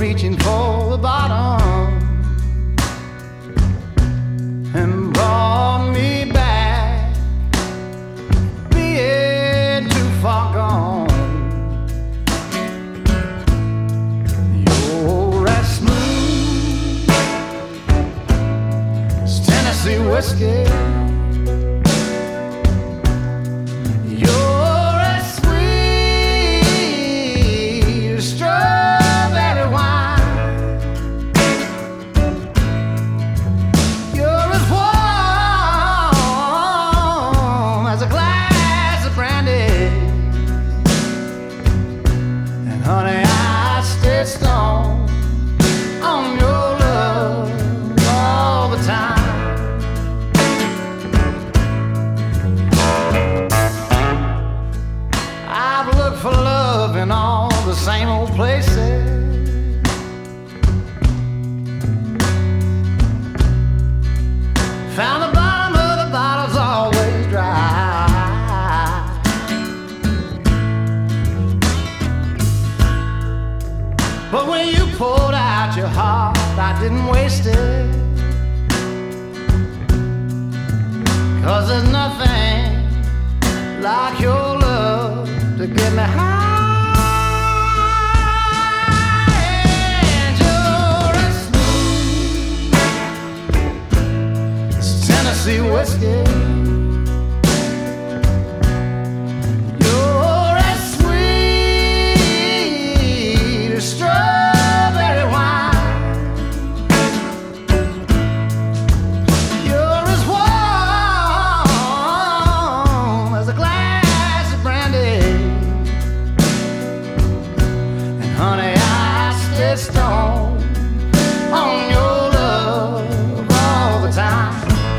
reaching for the bottom and brought me back, being too far gone. You're as smooth as Tennessee whiskey. Honey, I stay strong on your love all the time. I've looked for love in all the same old places, found the bottom of the bottle's always dry. But when you poured out your heart, I didn't waste it, 'cause there's nothing like your love to get me high. And you're as smooth as Tennessee whiskey. Honey, I stay strong on your love all the time.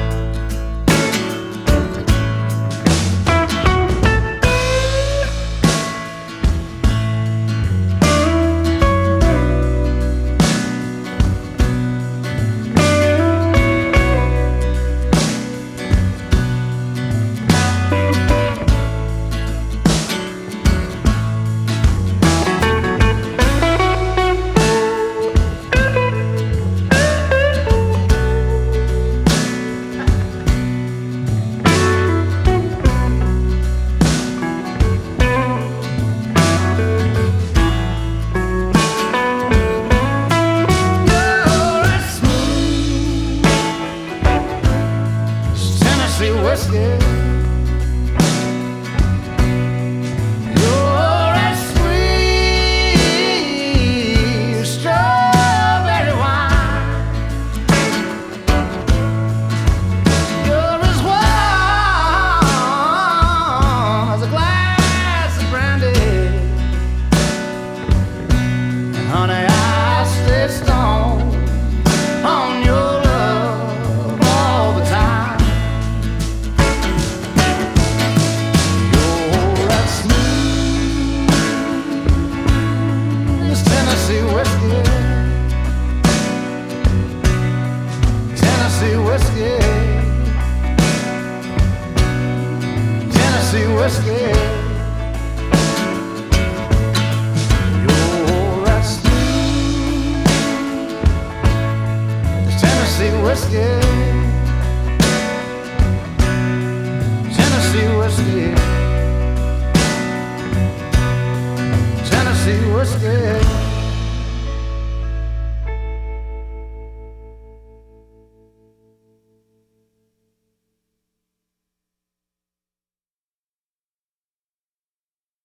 Whiskey. You're as sweet as strawberry wine. You're as warm as a glass of brandy. And honey, I stay strong on your love all the time. Tennessee whiskey, Tennessee whiskey, Tennessee whiskey. You're as smooth as Tennessee whiskey, Tennessee whiskey, Tennessee whiskey.